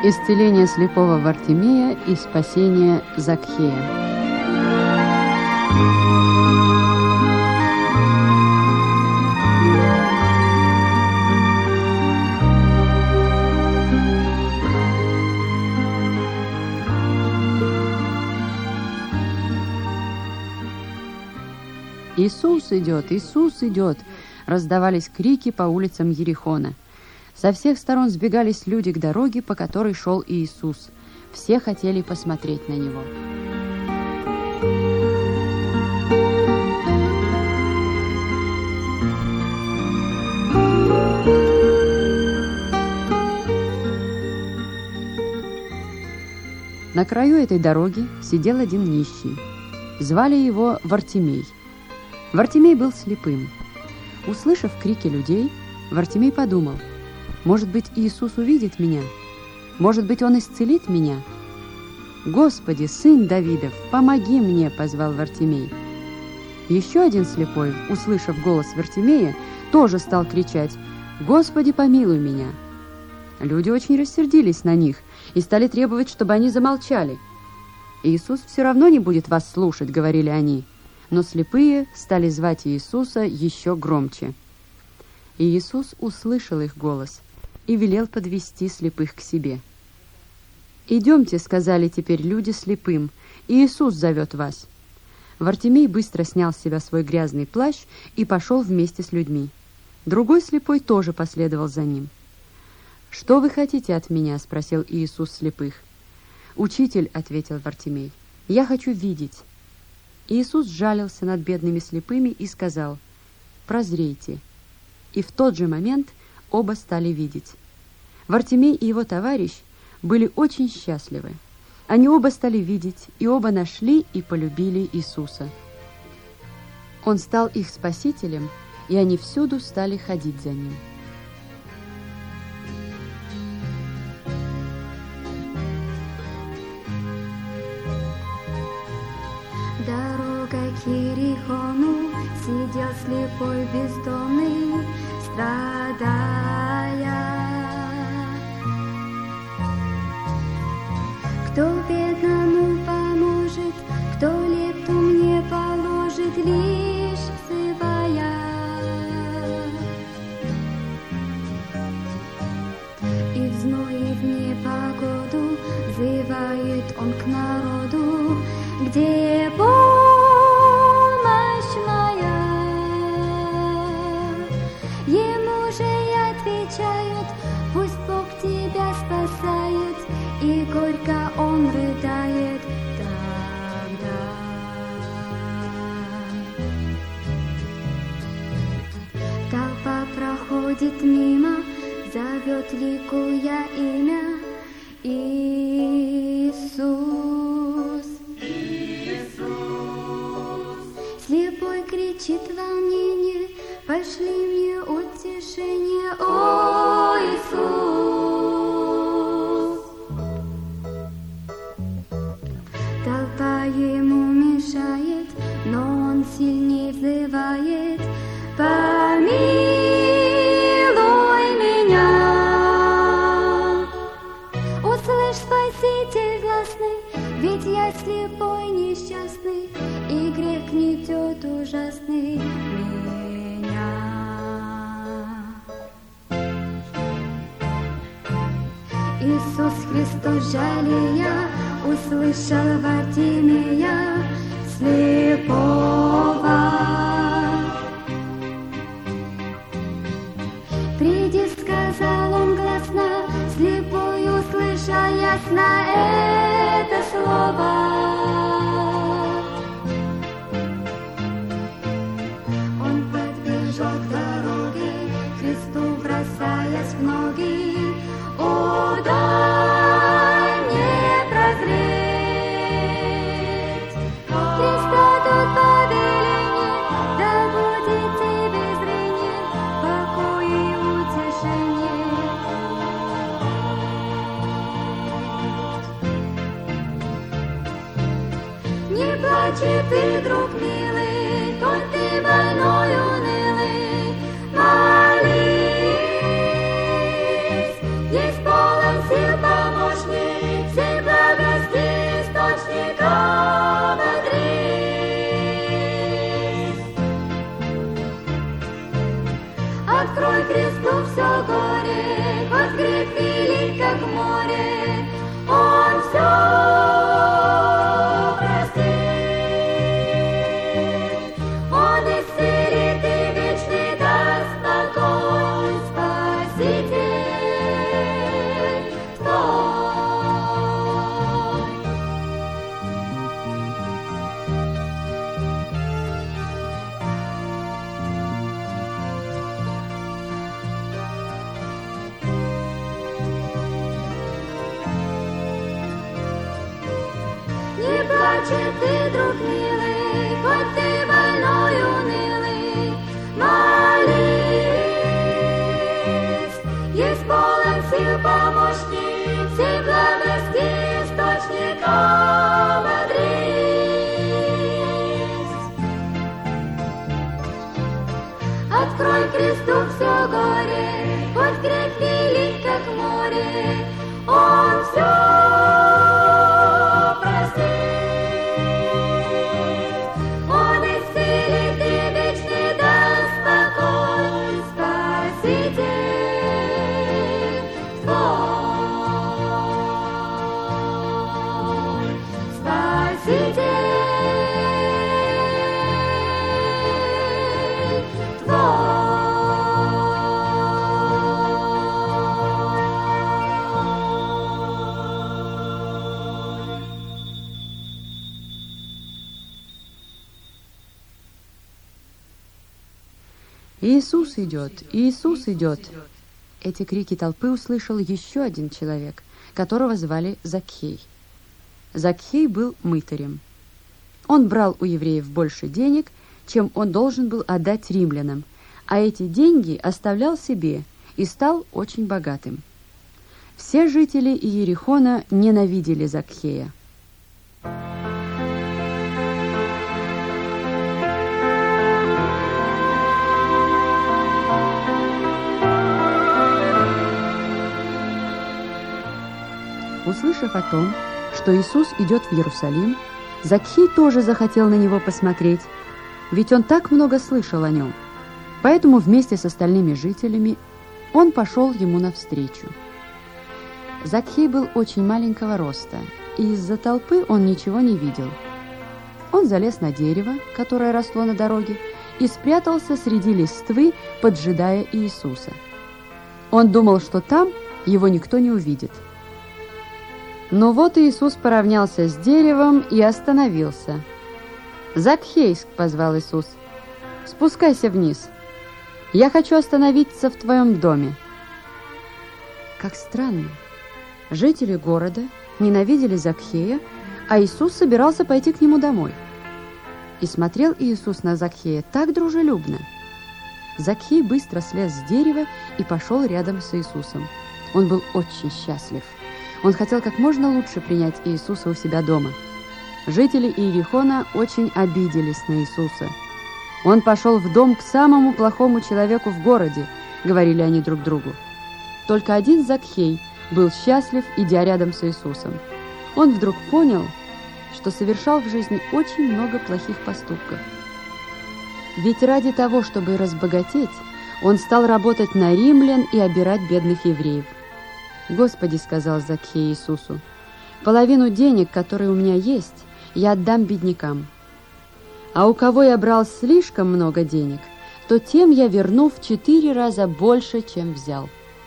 Исцеление слепого Вартимея и спасение Закхея. Иисус идет!» Раздавались крики по улицам Ерихона. Со всех сторон сбегались люди к дороге, по которой шел Иисус. Все хотели посмотреть на Него. На краю этой дороги сидел один нищий. Звали его Вартимей. Вартимей был слепым. Услышав крики людей, Вартимей подумал: «Может быть, Иисус увидит меня? Может быть, Он исцелит меня?» «Господи, Сын Давидов, помоги мне!» – позвал Вартимей. Еще один слепой, услышав голос Вартимея, тоже стал кричать: «Господи, помилуй меня!» Люди очень рассердились на них и стали требовать, чтобы они замолчали. «Иисус все равно не будет вас слушать», – говорили они. Но слепые стали звать Иисуса еще громче. И Иисус услышал их голос и велел подвести слепых к себе. «Идемте», — сказали теперь люди слепым, — «Иисус зовет вас». Вартимей быстро снял с себя свой грязный плащ и пошел вместе с людьми. Другой слепой тоже последовал за ним. «Что вы хотите от меня?» — спросил Иисус слепых. «Учитель», — ответил Вартимей, — «я хочу видеть». Иисус жалился над бедными слепыми и сказал: «Прозрейте». И в тот же момент оба стали видеть. Вартимей и его товарищ были очень счастливы. Они оба стали видеть, и оба нашли и полюбили Иисуса. Он стал их спасителем, и они всюду стали ходить за Ним. Дорогой к Ерихону сидел слепой бездомный, страдая. Кто бедному поможет, кто лепту мне положит, лишь взывая. И в зной, и в непогоду взывает он к народу, где помощь моя. Ему же и отвечают: пусть Бог тебя спасает, и горько он рыдает тогда. Толпа проходит мимо, зовет, ликуя имя Иисус. Слепой кричит в волнении: пошли мне утешение, о Иисус. Толпа ему мешает, но он сильнее взывает: помилуй меня. Услышь, Спаситель гласный, ведь я слепой несчастный, и грех гнетет ужасный меня. Иисус Христос, жалея, услышал Вартимея слепого. Приди, сказал он гласно, слепой, услыша ясно это слово. Он подбежал к дороге, Христу бросаясь в ноги: о, дай мне прозреть. Христа тут повеление, да будет тебе зрение, покой и утешение. Не плачь ты, друг милый, коль ты больной унылый, молись, есть полон сил помочь плаче ты, друг милый, хоть ты больной, унылый, молись, есть полон сил помощник, всей благости источника, бодрись. Открой кресту все горе, хоть грех велик, как море, он все простит, он исцелит и вечный даст покой, Спаситель твой, Спаситель твой. «Иисус идет! Иисус идет!» Эти крики толпы услышал еще один человек, которого звали Закхей. Закхей был мытарем. Он брал у евреев больше денег, чем он должен был отдать римлянам, а эти деньги оставлял себе и стал очень богатым. Все жители Иерихона ненавидели Закхея. Услышав о том, что Иисус идет в Иерусалим, Закхей тоже захотел на него посмотреть, ведь он так много слышал о нем. Поэтому вместе с остальными жителями он пошел ему навстречу. Закхей был очень маленького роста, и из-за толпы он ничего не видел. Он залез на дерево, которое росло на дороге, и спрятался среди листвы, поджидая Иисуса. Он думал, что там его никто не увидит. Но вот Иисус поравнялся с деревом и остановился. «Закхей!» — позвал Иисус. «Спускайся вниз. Я хочу остановиться в твоем доме». Как странно. Жители города ненавидели Закхея, а Иисус собирался пойти к нему домой. И смотрел Иисус на Закхея так дружелюбно. Закхей быстро слез с дерева и пошел рядом с Иисусом. Он был очень счастлив. Он хотел как можно лучше принять Иисуса у себя дома. Жители Иерихона очень обиделись на Иисуса. «Он пошел в дом к самому плохому человеку в городе», — говорили они друг другу. Только один Закхей был счастлив, идя рядом с Иисусом. Он вдруг понял, что совершал в жизни очень много плохих поступков. Ведь ради того, чтобы разбогатеть, он стал работать на римлян и обирать бедных евреев. «Господи, — сказал Закхей Иисусу, — половину денег, которые у меня есть, я отдам беднякам. А у кого я брал слишком много денег, то тем я верну в 4 раза больше, чем взял».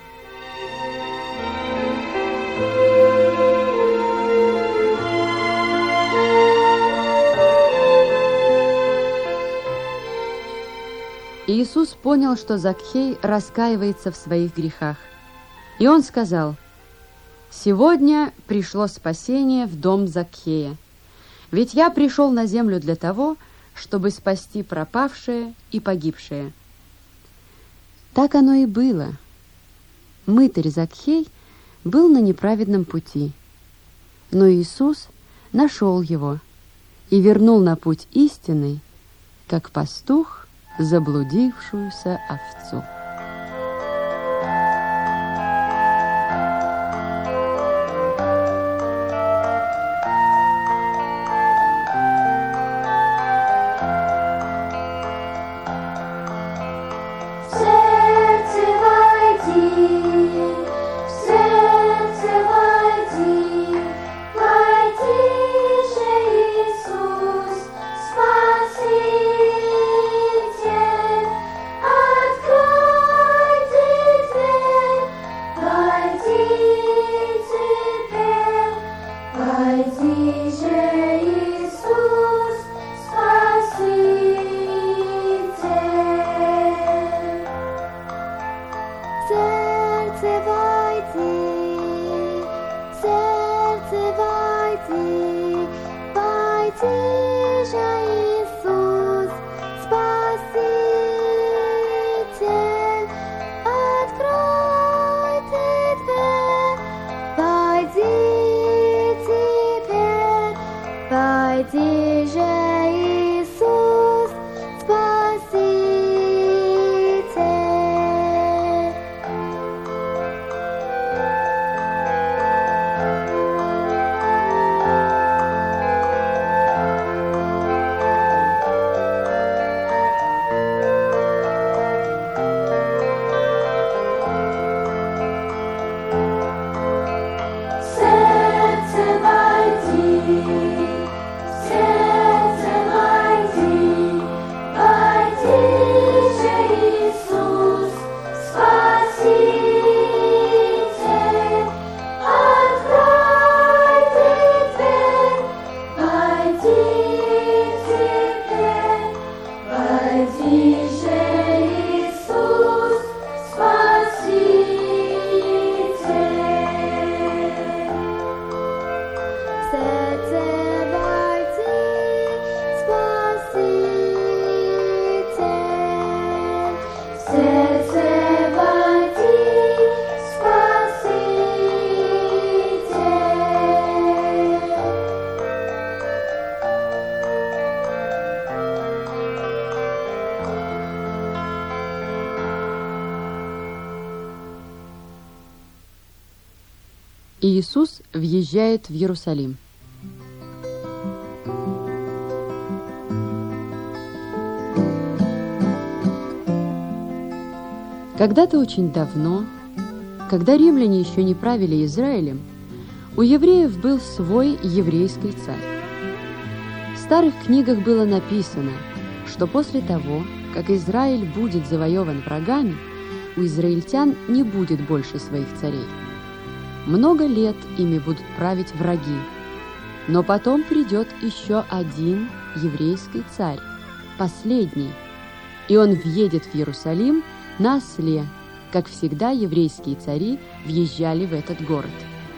Иисус понял, что Закхей раскаивается в своих грехах. И он сказал: «Сегодня пришло спасение в дом Закхея, ведь я пришел на землю для того, чтобы спасти пропавшее и погибшее». Так оно и было. Мытарь Закхей был на неправедном пути, но Иисус нашел его и вернул на путь истинный, как пастух заблудившуюся овцу. Иисус въезжает в Иерусалим. Когда-то очень давно, когда римляне еще не правили Израилем, у евреев был свой еврейский царь. В старых книгах было написано, что после того, как Израиль будет завоеван врагами, у израильтян не будет больше своих царей. Много лет ими будут править враги, но потом придет еще один еврейский царь, последний, и он въедет в Иерусалим на осле, как всегда еврейские цари въезжали в этот город.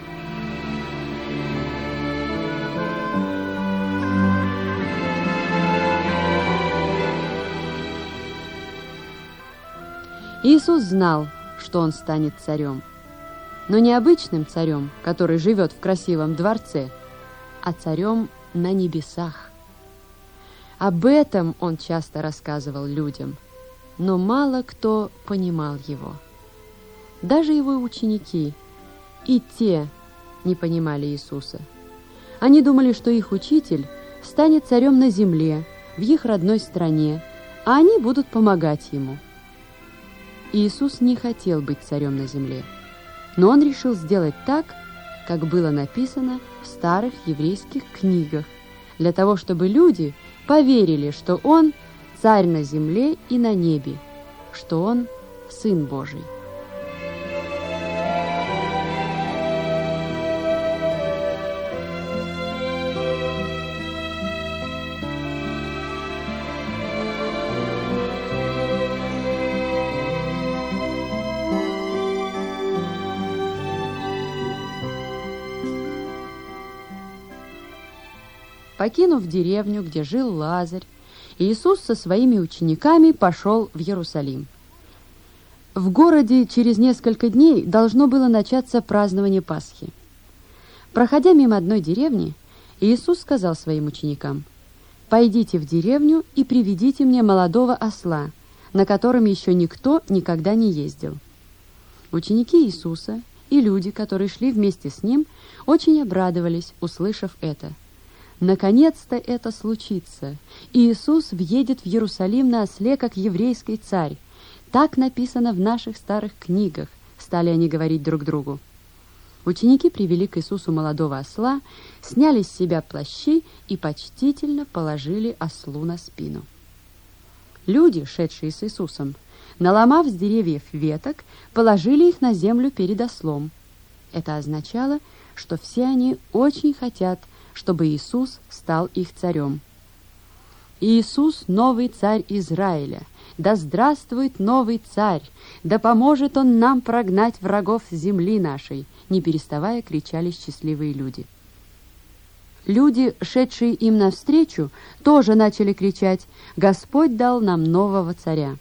Иисус знал, что он станет царем, но не обычным царем, который живет в красивом дворце, а царем на небесах. Об этом он часто рассказывал людям, но мало кто понимал его. Даже его ученики, и те не понимали Иисуса. Они думали, что их учитель станет царем на земле, в их родной стране, а они будут помогать ему. Иисус не хотел быть царем на земле, но он решил сделать так, как было написано в старых еврейских книгах, для того, чтобы люди поверили, что он царь на земле и на небе, что он Сын Божий. Покинув деревню, где жил Лазарь, Иисус со своими учениками пошел в Иерусалим. В городе через несколько дней должно было начаться празднование Пасхи. Проходя мимо одной деревни, Иисус сказал своим ученикам: «Пойдите в деревню и приведите мне молодого осла, на котором еще никто никогда не ездил». Ученики Иисуса и люди, которые шли вместе с ним, очень обрадовались, услышав это. Наконец-то это случится. Иисус въедет в Иерусалим на осле, как еврейский царь. Так написано в наших старых книгах, стали они говорить друг другу. Ученики привели к Иисусу молодого осла, сняли с себя плащи и почтительно положили ослу на спину. Люди, шедшие с Иисусом, наломав с деревьев веток, положили их на землю перед ослом. Это означало, что все они очень хотят, чтобы Иисус стал их царем. Иисус – новый царь Израиля. Да здравствует новый царь! Да поможет он нам прогнать врагов с земли нашей! Не переставая кричали счастливые люди. Люди, шедшие им навстречу, тоже начали кричать: «Господь дал нам нового царя!»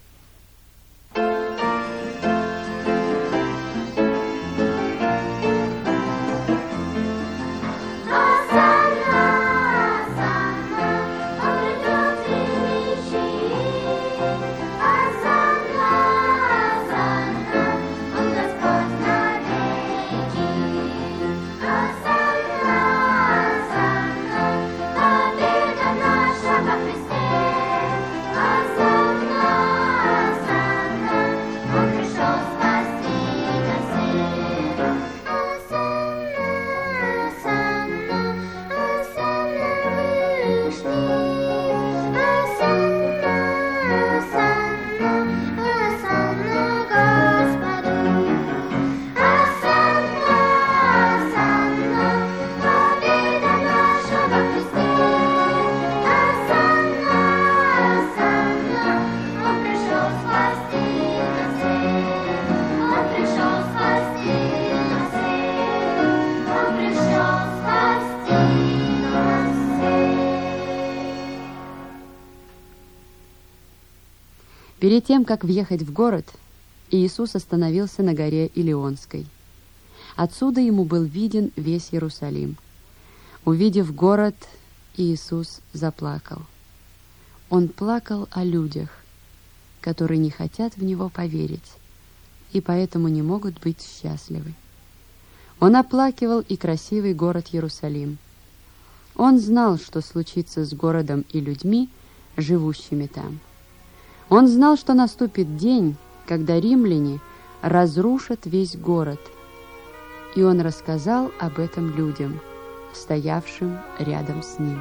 Перед тем, как въехать в город, Иисус остановился на горе Илионской. Отсюда ему был виден весь Иерусалим. Увидев город, Иисус заплакал. Он плакал о людях, которые не хотят в Него поверить и поэтому не могут быть счастливы. Он оплакивал и красивый город Иерусалим. Он знал, что случится с городом и людьми, живущими там. Он знал, что наступит день, когда римляне разрушат весь город. И он рассказал об этом людям, стоявшим рядом с ним.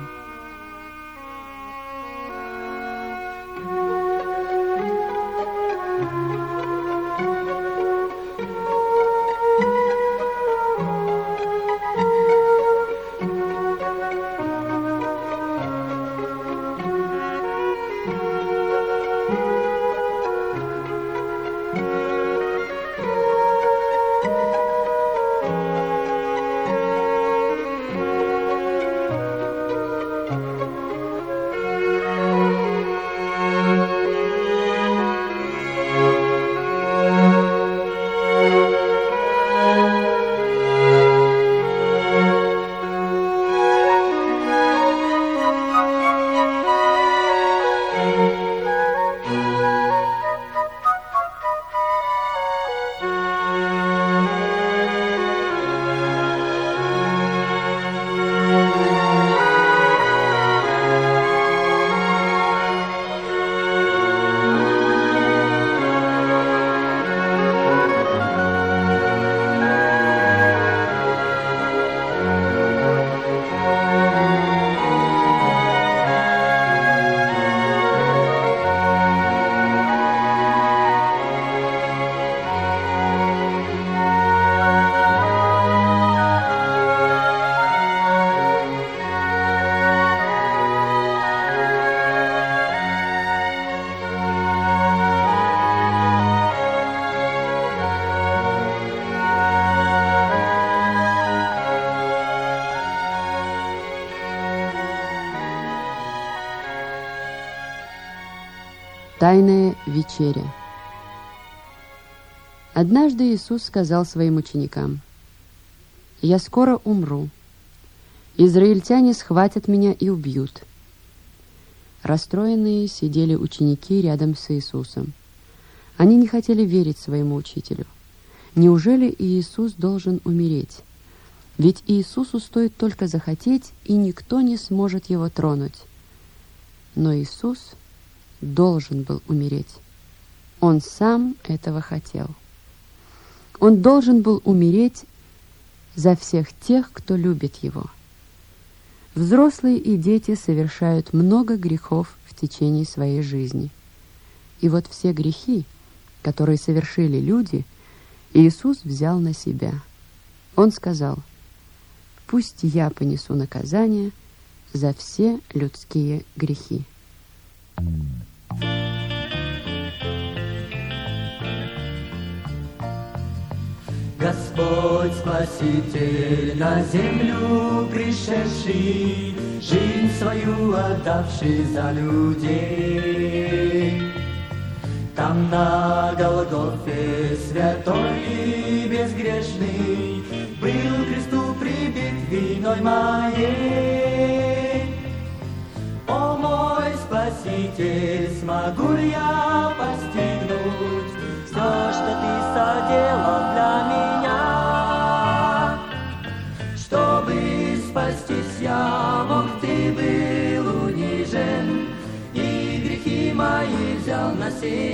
Тайная вечеря. Однажды Иисус сказал своим ученикам: «Я скоро умру. Израильтяне схватят меня и убьют». Расстроенные сидели ученики рядом с Иисусом. Они не хотели верить своему учителю. Неужели Иисус должен умереть? Ведь Иисусу стоит только захотеть, и никто не сможет его тронуть. Но Иисус должен был умереть. Он сам этого хотел. Он должен был умереть за всех тех, кто любит его. Взрослые и дети совершают много грехов в течение своей жизни. И вот все грехи, которые совершили люди, Иисус взял на себя. Он сказал: «Пусть я понесу наказание за все людские грехи». Господь Спаситель, на землю пришедший, жизнь свою отдавший за людей. Там на Голгофе святой и безгрешный был к кресту прибит виной моей. О мой Спаситель, смогу ли я постигнуть все, что ты соделал для меня? Чтобы спастись я мог, ты был унижен, и грехи мои взял на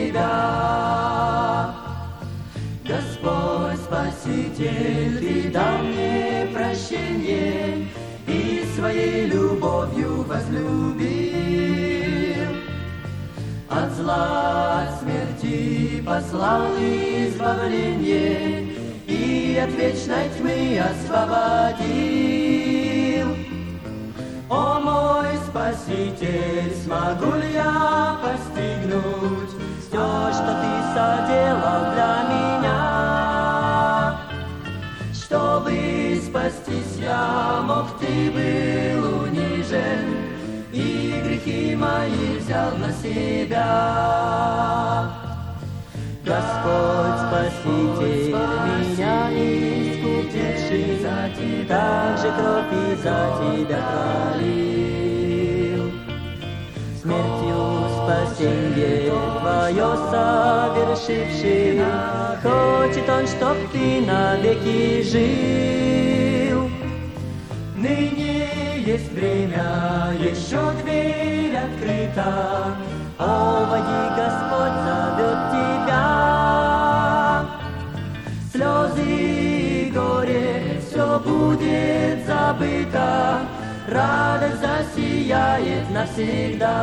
себя. Господь Спаситель, ты дал мне прощение и своей любовью возлюбил. От зла, от смерти послал избавление и от вечной тьмы освободил. О мой Спаситель, смогу ли я постигнуть все, что ты соделал для меня? Чтобы спастись я мог, ты был унижен, и грехи мои взял на себя. Господь Спаситель, меня искупивший, также кровь и за тебя пролил. Смертью спасенье твое совершивший, хочет он, чтоб ты навеки жил. О мой Спаситель, смогу ли я постигнуть все, что ты соделал для меня? Чтобы спастись я мог, ты был унижен, и грехи мои взял на себя. Господь Спаситель, меня искупивший, также кровь и за тебя пролил. Смертью спасенье твое совершивший, хочет он, чтоб ты навеки жил. есть время, еще дверь открыта. О, войди, Господь зовет тебя. Слезы и горе, все будет забыто, радость засияет навсегда.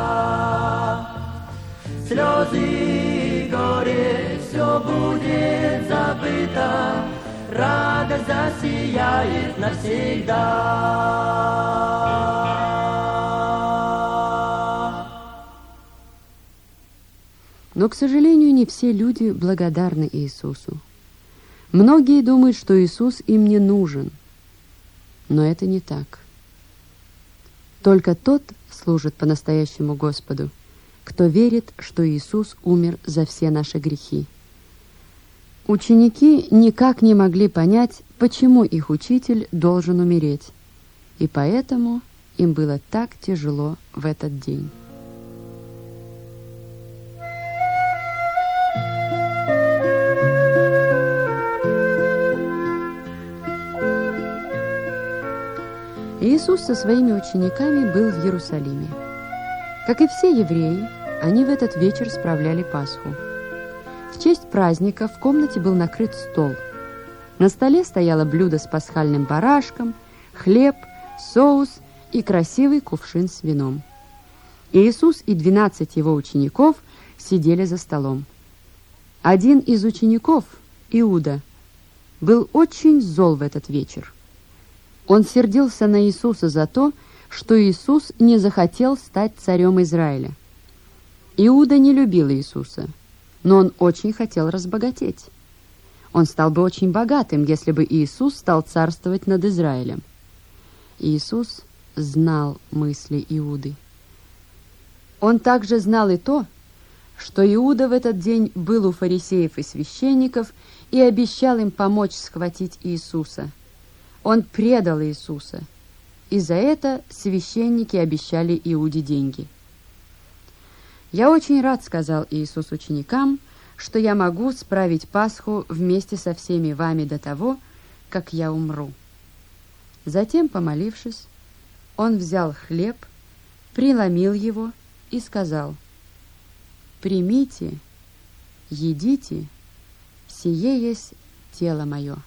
Слезы и горе, все будет забыто, радость засияет навсегда. Но, к сожалению, не все люди благодарны Иисусу. Многие думают, что Иисус им не нужен, но это не так. Только тот служит по-настоящему Господу, кто верит, что Иисус умер за все наши грехи. Ученики никак не могли понять, почему их учитель должен умереть, и поэтому им было так тяжело в этот день. Иисус со своими учениками был в Иерусалиме. Как и все евреи, они в этот вечер справляли Пасху. В честь праздника в комнате был накрыт стол. На столе стояло блюдо с пасхальным барашком, хлеб, соус и красивый кувшин с вином. Иисус и 12 его учеников сидели за столом. Один из учеников, Иуда, был очень зол в этот вечер. Он сердился на Иисуса за то, что Иисус не захотел стать царем Израиля. Иуда не любил Иисуса, но он очень хотел разбогатеть. Он стал бы очень богатым, если бы Иисус стал царствовать над Израилем. Иисус знал мысли Иуды. Он также знал и то, что Иуда в этот день был у фарисеев и священников и обещал им помочь схватить Иисуса. Он предал Иисуса, и за это священники обещали Иуде деньги. «Я очень рад, — сказал Иисус ученикам, — что я могу справить Пасху вместе со всеми вами до того, как я умру». Затем, помолившись, он взял хлеб, преломил его и сказал: «Примите, едите, сие есть тело мое».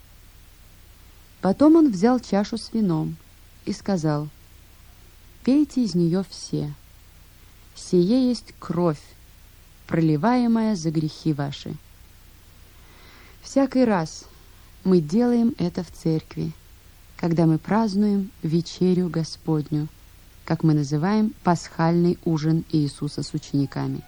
Потом он взял чашу с вином и сказал: «Пейте из нее все. Сие есть кровь, проливаемая за грехи ваши». Всякий раз мы делаем это в церкви, когда мы празднуем вечерю Господню, как мы называем пасхальный ужин Иисуса с учениками.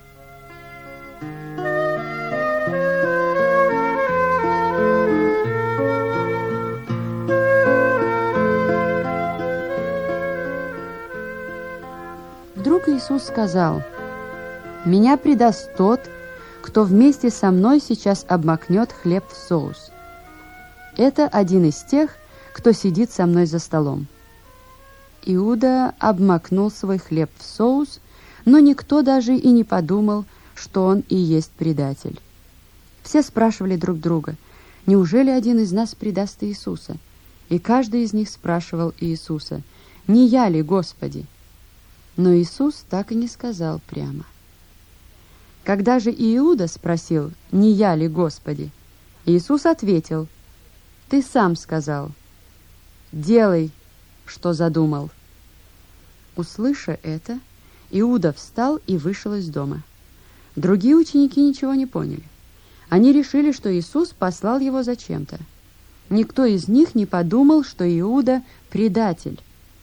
Вдруг Иисус сказал: «Меня предаст тот, кто вместе со мной сейчас обмакнет хлеб в соус. Это один из тех, кто сидит со мной за столом». Иуда обмакнул свой хлеб в соус, но никто даже и не подумал, что он и есть предатель. Все спрашивали друг друга: неужели один из нас предаст Иисуса? И каждый из них спрашивал Иисуса: «Не я ли, Господи?» Но Иисус так и не сказал прямо. Когда же Иуда спросил: «Не я ли, Господи?», Иисус ответил: «Ты сам сказал. Делай, что задумал». Услыша это, Иуда встал и вышел из дома. Другие ученики ничего не поняли. Они решили, что Иисус послал его зачем-то. Никто из них не подумал, что Иуда – предатель.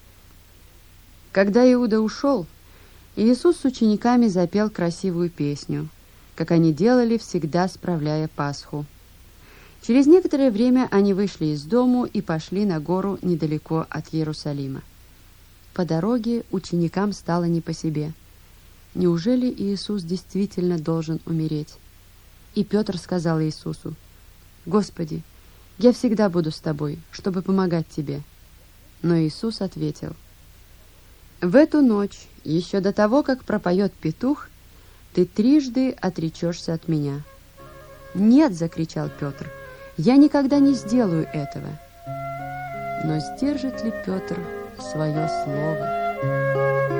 Когда Иуда ушел, Иисус с учениками запел красивую песню, как они делали всегда, справляя Пасху. Через некоторое время они вышли из дому и пошли на гору недалеко от Иерусалима. По дороге ученикам стало не по себе. Неужели Иисус действительно должен умереть? И Петр сказал Иисусу: «Господи, я всегда буду с тобой, чтобы помогать тебе». Но Иисус ответил: «В эту ночь, еще до того, как пропоет петух, ты трижды отречешься от меня». «Нет!» — закричал Петр. «Я никогда не сделаю этого». Но сдержит ли Петр свое слово.